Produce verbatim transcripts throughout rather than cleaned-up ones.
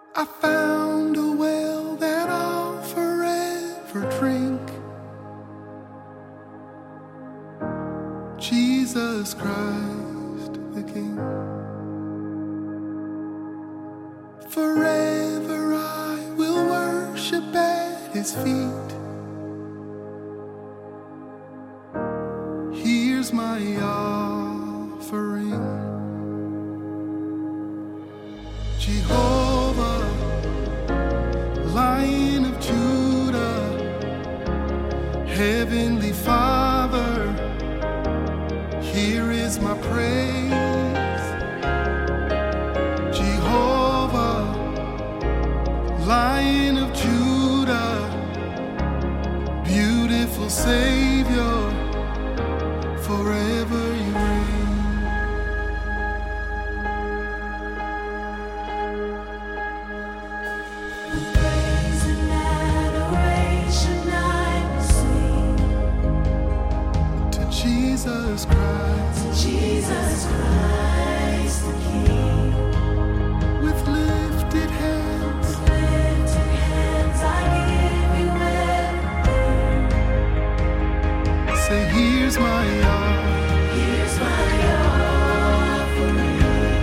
I found a well that I'll forever drink. Jesus Christ the King. Forever I will worship at His feet. Here's my offering. Jehovah, Lion of Judah, Heavenly Father, here is my praise. Jehovah, Lion of Judah, beautiful Savior, forever you reign. Praise and adoration I will sing To Jesus Christ, to Jesus Christ the King. with lifted hands, With lifted hands I give you everything. say, here's my all. Here's my offering.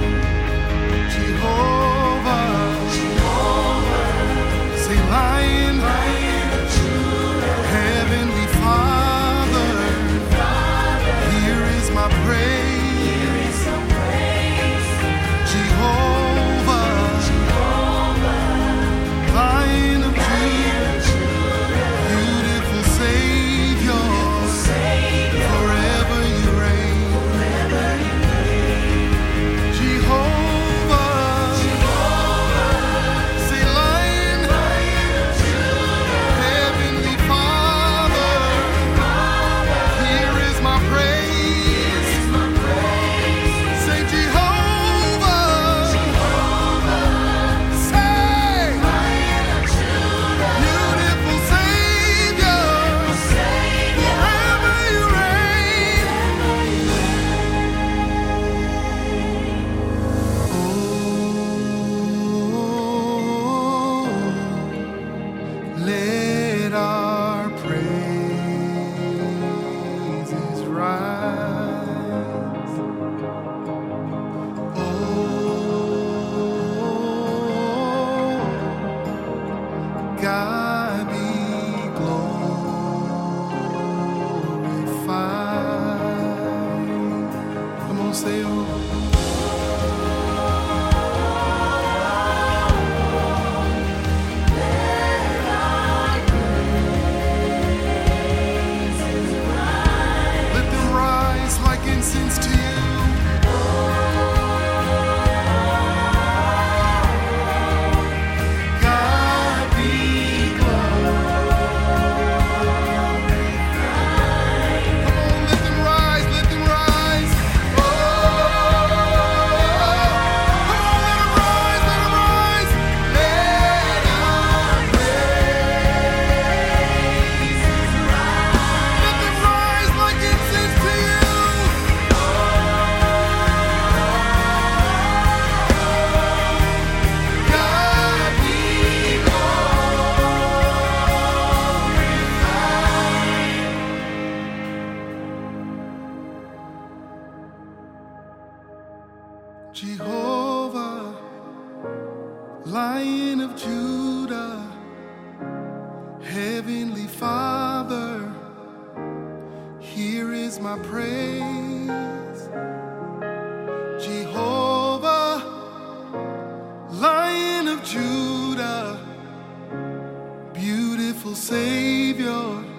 Jehovah, Jehovah, say, Lion, Lion of Judah, Heavenly Father, Father, here is my praise. here is your praise. Jehovah, Jehovah, Lion of Lion Judah, of Judah, beautiful Savior, Savior, forever you reign. forever you reign. Jehovah, Jehovah, say, Lion, Lion of Judah, Heavenly Father, Father, here is my praise. is my praise. Say, Jehovah, Jehovah, say, Lion of Judah, beautiful Savior, Savior, forever you reign. Oh, let our praises rise. Oh, God be glorified. Come on, say oh. Let them rise like incense to you. God be glorified. Come on, let them rise, let them rise. Oh, come on, let them rise, let them rise. Let our praises rise. Let them rise like incense to you. God be glorified. Jehovah, Lion of Judah, Heavenly Father, here is my praise. Jehovah, Lion of Judah, beautiful Savior,